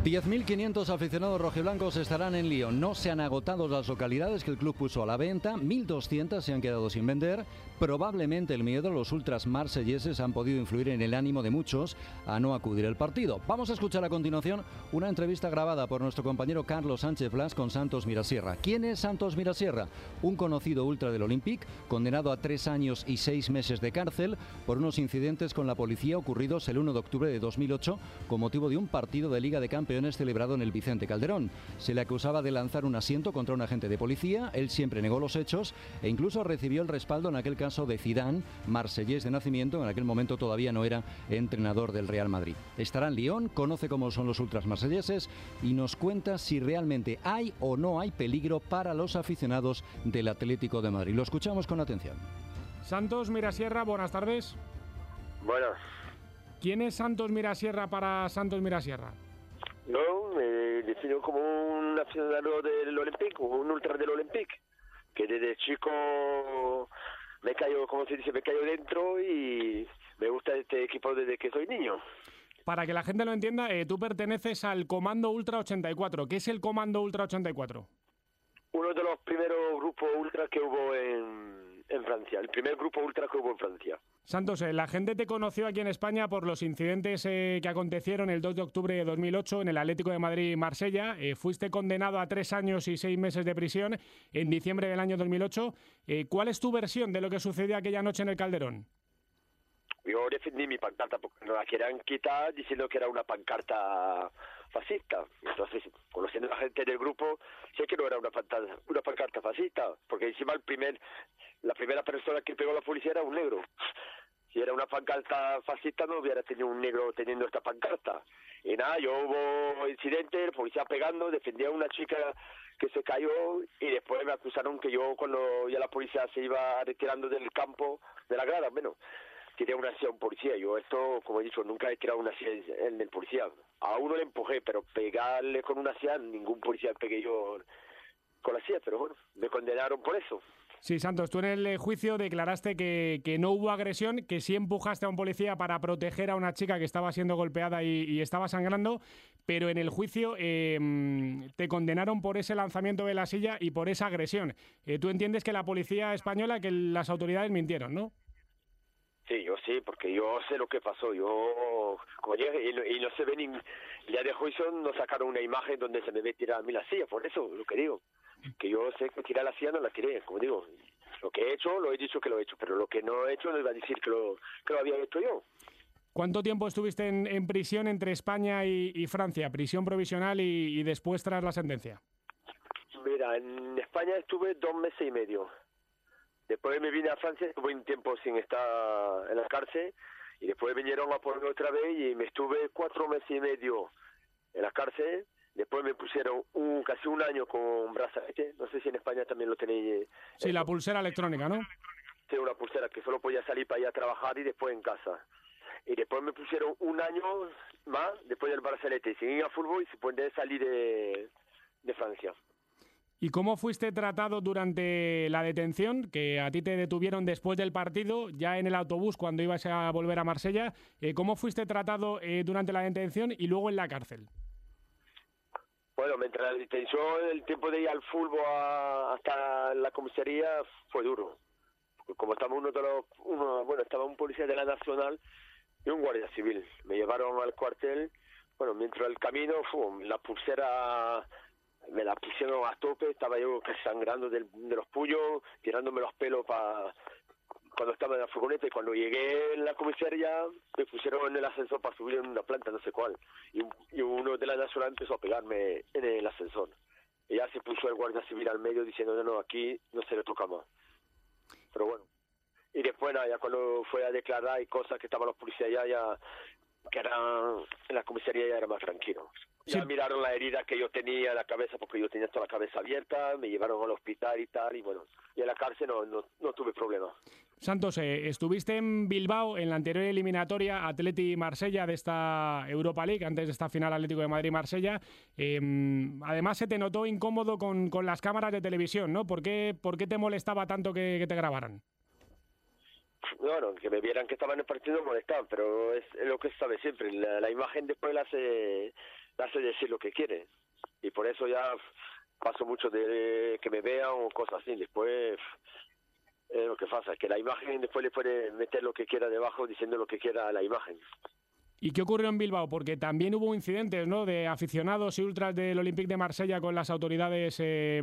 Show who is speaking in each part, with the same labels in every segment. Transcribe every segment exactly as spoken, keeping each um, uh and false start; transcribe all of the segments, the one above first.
Speaker 1: diez mil quinientos aficionados rojiblancos estarán en Lyon. No se han agotado las localidades que el club puso a la venta. mil doscientas se han quedado sin vender. Probablemente el miedo a los ultras marselleses han podido influir en el ánimo de muchos a no acudir al partido. Vamos a escuchar a continuación una entrevista grabada por nuestro compañero Carlos Sánchez Blas con Santos Mirasierra. ¿Quién es Santos Mirasierra? Un conocido ultra del Olympique, condenado a tres años y seis meses de cárcel por unos incidentes con la policía ocurridos el uno de octubre de dos mil ocho con motivo de un partido de Liga de Campeones celebrado en el Vicente Calderón. Se le acusaba de lanzar un asiento contra un agente de policía. Él siempre negó los hechos e incluso recibió el respaldo en aquel caso de Zidane, marsellés de nacimiento. En aquel momento todavía no era entrenador del Real Madrid. Estará en Lyon, conoce cómo son los ultras marselleses y nos cuenta si realmente hay o no hay peligro para los aficionados del Atlético de Madrid. Lo escuchamos con atención.
Speaker 2: Santos Mirasierra, buenas tardes.
Speaker 3: Buenas.
Speaker 2: ¿Quién es Santos Mirasierra para Santos Mirasierra?
Speaker 3: Yo me defino como un aficionado del Olympique, un ultra del Olympique, que desde chico me cayó, como se dice, me cayó dentro y me gusta este equipo desde que soy niño.
Speaker 2: Para que la gente lo entienda, eh, tú perteneces al Comando Ultra ochenta y cuatro. ¿Qué es el Comando Ultra ochenta y cuatro?
Speaker 3: Uno de los primeros grupos ultra que hubo en, en Francia, el primer grupo ultra que hubo en Francia.
Speaker 2: Santos, eh, la gente te conoció aquí en España por los incidentes eh, que acontecieron el dos de octubre de dos mil ocho en el Atlético de Madrid-Marsella. Eh, fuiste condenado a tres años y seis meses de prisión en diciembre del año dos mil ocho. Eh, ¿Cuál es tu versión de lo que sucedió aquella noche en el Calderón?
Speaker 3: Yo defendí mi pancarta porque nos la querían quitar diciendo que era una pancarta fascista. Entonces, conociendo a la gente del grupo, sé que no era una, una pancarta fascista, porque encima el primer, la primera persona que pegó a la policía era un negro. Si era una pancarta fascista no hubiera tenido un negro teniendo esta pancarta. Y nada, yo hubo incidente, el policía pegando, defendía a una chica que se cayó y después me acusaron que yo cuando ya la policía se iba retirando del campo, de la grada, bueno, tiré una silla a un policía. Yo esto, como he dicho, nunca he tirado una silla en el policía. A uno le empujé, pero pegarle con una silla, ningún policía pegué yo con la silla, pero bueno, me condenaron por eso.
Speaker 2: Sí, Santos, tú en el juicio declaraste que, que no hubo agresión, que sí empujaste a un policía para proteger a una chica que estaba siendo golpeada y, y estaba sangrando, pero en el juicio eh, te condenaron por ese lanzamiento de la silla y por esa agresión. Eh, tú entiendes que la policía española, que las autoridades mintieron, ¿no?
Speaker 3: Sí, yo sí, porque yo sé lo que pasó. Yo, como dije, y, y no se ve ni... El día de juicio no sacaron una imagen donde se me ve tirar a mí la silla, por eso lo que digo. Que yo sé que tirar la silla no la tiré, como digo. Lo que he hecho, lo he dicho que lo he hecho, pero lo que no he hecho no iba a decir que lo, que lo había hecho yo.
Speaker 2: ¿Cuánto tiempo estuviste en, en prisión entre España y, y Francia? Prisión provisional y, y después tras la sentencia.
Speaker 3: Mira, en España estuve dos meses y medio. Después me vine a Francia, estuve un tiempo sin estar en la cárcel y después vinieron a ponerme otra vez y me estuve cuatro meses y medio en la cárcel. Después me pusieron un, casi un año con brazalete. No sé si en España también lo tenéis.
Speaker 2: Sí, la pulsera electrónica, ¿no?
Speaker 3: Sí, una pulsera que solo podía salir para ir a trabajar y después en casa. Y después me pusieron un año más después del brazalete, sin ir a fútbol y sin poder salir de, de Francia.
Speaker 2: ¿Y cómo fuiste tratado durante la detención? Que a ti te detuvieron después del partido, ya en el autobús cuando ibas a volver a Marsella. Eh, ¿Cómo fuiste tratado eh, durante la detención y luego en la cárcel?
Speaker 3: Bueno, mientras la detención, el tiempo de ir al fútbol a, hasta la comisaría fue duro. Como estaba uno de los, uno, bueno, estaba un policía de la Nacional y un guardia civil. Me llevaron al cuartel. Bueno, mientras el camino, fu, la pulsera me la pusieron a tope, estaba yo sangrando del, de los puños, tirándome los pelos para cuando estaba en la furgoneta, y cuando llegué en la comisaría me pusieron en el ascensor para subir en una planta, no sé cuál, y, y uno de la Nacional empezó a pegarme en el ascensor. Y ya se puso el guardia civil al medio diciendo, no, no, aquí no se le toca más. Pero bueno. Y después, nada, ya cuando fue a declarar y cosas que estaban los policías allá, ya que eran en la comisaría ya era más tranquilo. Ya sí. Miraron la herida que yo tenía en la cabeza, porque yo tenía toda la cabeza abierta, me llevaron al hospital y tal, y bueno, y en la cárcel no, no, no tuve problema.
Speaker 2: Santos, eh, estuviste en Bilbao en la anterior eliminatoria Atleti-Marsella de esta Europa League, antes de esta final Atlético de Madrid-Marsella. Eh, además se te notó incómodo con, con las cámaras de televisión, ¿no? ¿Por qué, por qué te molestaba tanto que, que te grabaran?
Speaker 3: Bueno, que me vieran que estaba en el partido molestaban, pero es lo que se sabe siempre. La, la imagen después la hace hace decir lo que quiere. Y por eso ya paso mucho de que me vean o cosas así. Después es lo que pasa, que la imagen después le puede meter lo que quiera debajo diciendo lo que quiera a la imagen.
Speaker 2: ¿Y qué ocurrió en Bilbao? Porque también hubo incidentes, ¿no?, de aficionados y ultras del Olympique de Marsella con las autoridades, eh,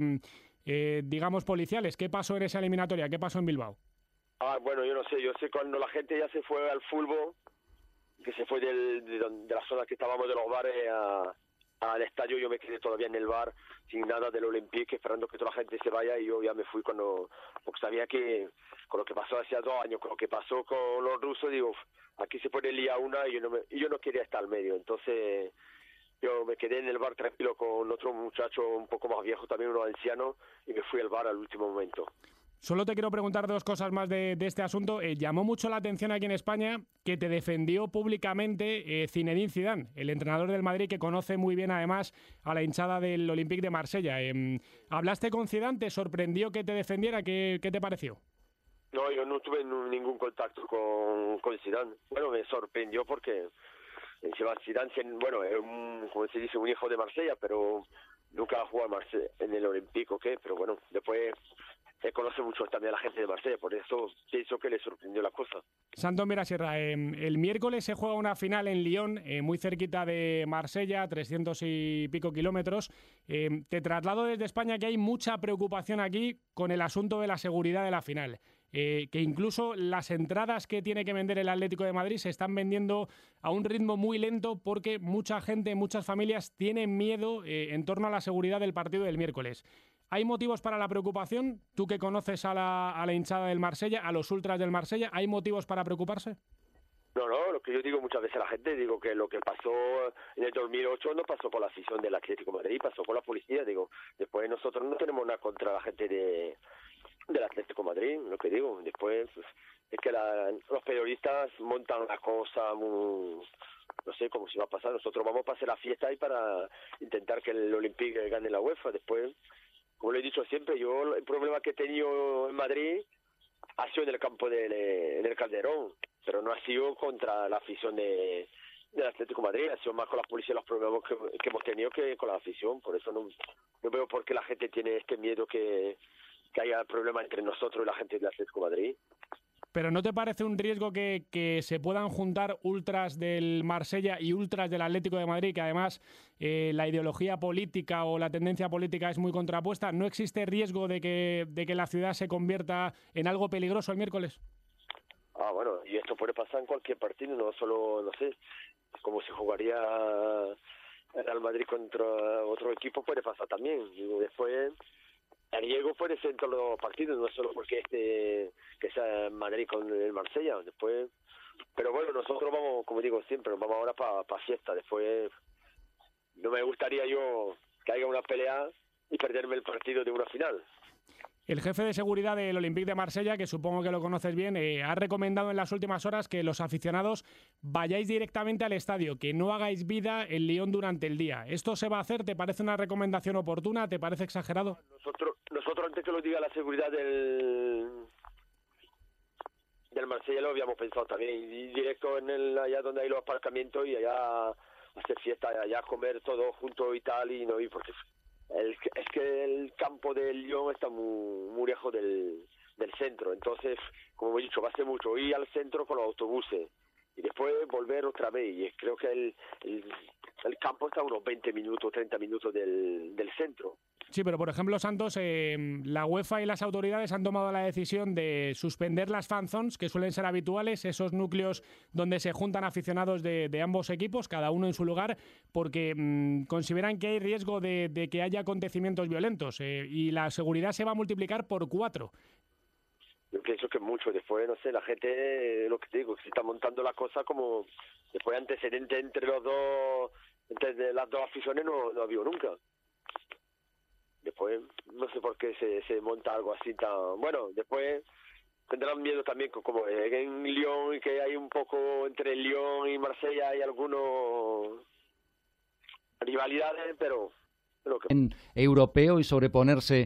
Speaker 2: eh, digamos, policiales. ¿Qué pasó en esa eliminatoria? ¿Qué pasó en Bilbao?
Speaker 3: Ah, bueno, yo no sé. Yo sé cuando la gente ya se fue al fútbol, que se fue del, de, de la zona que estábamos de los bares a, al estadio, yo me quedé todavía en el bar sin nada del Olympique, esperando que toda la gente se vaya, y yo ya me fui cuando, porque sabía que con lo que pasó hace dos años, con lo que pasó con los rusos, digo, aquí se pone liar una y yo no me, y yo no quería estar al medio. Entonces yo me quedé en el bar tranquilo con otro muchacho un poco más viejo, también uno anciano, y me fui al bar al último momento.
Speaker 2: Solo te quiero preguntar dos cosas más de, de este asunto. Eh, llamó mucho la atención aquí en España que te defendió públicamente eh, Zinedine Zidane, el entrenador del Madrid, que conoce muy bien además a la hinchada del Olympique de Marsella. Eh, ¿Hablaste con Zidane? ¿Te sorprendió que te defendiera? ¿Qué, qué te pareció?
Speaker 3: No, yo no tuve ningún contacto con, con Zidane. Bueno, me sorprendió porque encima Zidane, bueno, es un, como se dice, un hijo de Marsella, pero nunca ha jugado en el Olympique, ¿ok? Pero bueno, después se conoce mucho también a la gente de Marsella, por eso pienso que le sorprendió la cosa.
Speaker 2: Santos Mirasierra, eh, el miércoles se juega una final en Lyon, eh, muy cerquita de Marsella, trescientos y pico kilómetros. Eh, te traslado desde España que hay mucha preocupación aquí con el asunto de la seguridad de la final. Eh, que incluso las entradas que tiene que vender el Atlético de Madrid se están vendiendo a un ritmo muy lento porque mucha gente, muchas familias tienen miedo eh, en torno a la seguridad del partido del miércoles. ¿Hay motivos para la preocupación? Tú que conoces a la, a la hinchada del Marsella, a los ultras del Marsella, ¿hay motivos para preocuparse?
Speaker 3: No, no, lo que yo digo muchas veces a la gente, digo que lo que pasó en el dos mil ocho no pasó con la afición del Atlético de Madrid, pasó con la policía, digo, después nosotros no tenemos nada contra la gente de del Atlético de Madrid, lo que digo, después pues, es que la, los periodistas montan una cosa muy, no sé cómo se va a pasar, nosotros vamos para hacer la fiesta y para intentar que el Olympique gane la UEFA, después, como lo he dicho siempre, yo el problema que he tenido en Madrid ha sido en el campo del en el Calderón, pero no ha sido contra la afición de del Atlético de Madrid, ha sido más con la policía los problemas que, que hemos tenido que con la afición, por eso no, no veo por qué la gente tiene este miedo que que haya problemas entre nosotros y la gente del Atlético de Madrid.
Speaker 2: ¿Pero no te parece un riesgo que, que se puedan juntar ultras del Marsella y ultras del Atlético de Madrid, que además eh, la ideología política o la tendencia política es muy contrapuesta? ¿No existe riesgo de que, de que la ciudad se convierta en algo peligroso el miércoles?
Speaker 3: Ah, bueno, y esto puede pasar en cualquier partido, no solo, no sé, como si jugaría el Real Madrid contra otro equipo, puede pasar también. Y después el riesgo puede ser en todos los partidos, no solo porque este que sea en Madrid con el Marsella, después, pero bueno, nosotros vamos, como digo siempre, vamos ahora para pa fiesta, después no me gustaría yo que haya una pelea y perderme el partido de una final.
Speaker 2: El jefe de seguridad del Olympique de Marsella, que supongo que lo conoces bien, eh, ha recomendado en las últimas horas que los aficionados vayáis directamente al estadio, que no hagáis vida en Lyon durante el día. ¿Esto se va a hacer? ¿Te parece una recomendación oportuna? ¿Te parece exagerado?
Speaker 3: Nosotros, nosotros antes que lo diga la seguridad del del Marsella lo habíamos pensado también, y directo en el allá donde hay los aparcamientos y allá hacer fiesta, allá comer todo junto y tal, y no ir porque El, es que el campo del Lyon está muy, muy lejos del, del centro, entonces, como he dicho, va a ser mucho ir al centro con los autobuses y después volver otra vez, y creo que el, el, el campo está a unos veinte minutos, treinta minutos del, del centro.
Speaker 2: Sí, pero por ejemplo, Santos, eh, la UEFA y las autoridades han tomado la decisión de suspender las fan zones, que suelen ser habituales, esos núcleos donde se juntan aficionados de, de ambos equipos, cada uno en su lugar, porque mmm, consideran que hay riesgo de, de que haya acontecimientos violentos eh, y la seguridad se va a multiplicar por cuatro.
Speaker 3: Yo pienso que mucho, después, no sé, la gente, lo que te digo, que se está montando la cosa como, después antecedente entre los dos, entre las dos aficiones no, no ha habido nunca. Después, no sé por qué se, se monta algo así tan... Bueno, después tendrán miedo también, como en Lyon, y que hay un poco entre Lyon y Marsella, hay algunos rivalidades, pero... pero que...
Speaker 1: En europeo y sobreponerse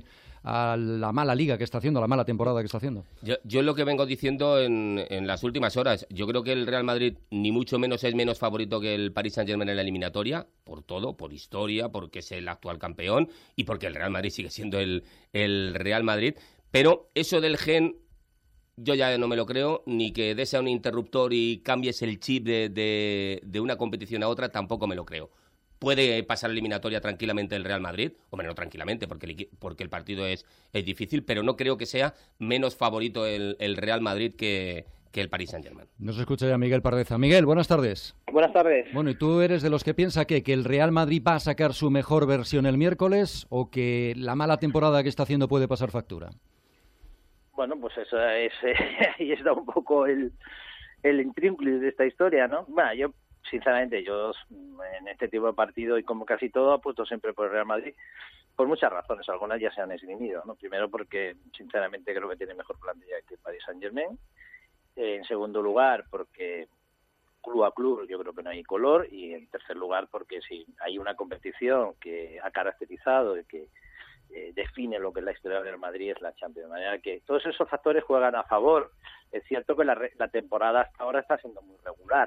Speaker 1: a la mala liga que está haciendo, a la mala temporada que está haciendo?
Speaker 4: Yo, yo lo que vengo diciendo en, en las últimas horas, yo creo que el Real Madrid ni mucho menos es menos favorito que el Paris Saint-Germain en la eliminatoria, por todo, por historia, porque es el actual campeón y porque el Real Madrid sigue siendo el, el Real Madrid. Pero eso del gen, yo ya no me lo creo, ni que des a un interruptor y cambies el chip de, de, de una competición a otra, tampoco me lo creo. Puede pasar la eliminatoria tranquilamente el Real Madrid, hombre, no tranquilamente, porque el, porque el partido es, es difícil, pero no creo que sea menos favorito el, el Real Madrid que, que el Paris Saint-Germain.
Speaker 1: Nos escucha ya Miguel Pardeza. Miguel, buenas tardes.
Speaker 5: Buenas tardes.
Speaker 1: Bueno, ¿y tú eres de los que piensa que, que el Real Madrid va a sacar su mejor versión el miércoles o que la mala temporada que está haciendo puede pasar factura?
Speaker 5: Bueno, pues eso es, eh, ahí está un poco el, el intrínculo de esta historia, ¿no? Bueno, yo sinceramente, yo en este tipo de partido y como casi todo apuesto siempre por el Real Madrid por muchas razones, algunas ya se han esgrimido, ¿no? Primero porque sinceramente creo que tiene mejor plantilla que el Paris Saint-Germain. Eh, en segundo lugar porque club a club yo creo que no hay color, y en tercer lugar porque si hay una competición que ha caracterizado y que eh, define lo que es la historia del Real Madrid es la Champions, de manera que todos esos factores juegan a favor. Es cierto que la, la temporada hasta ahora está siendo muy regular.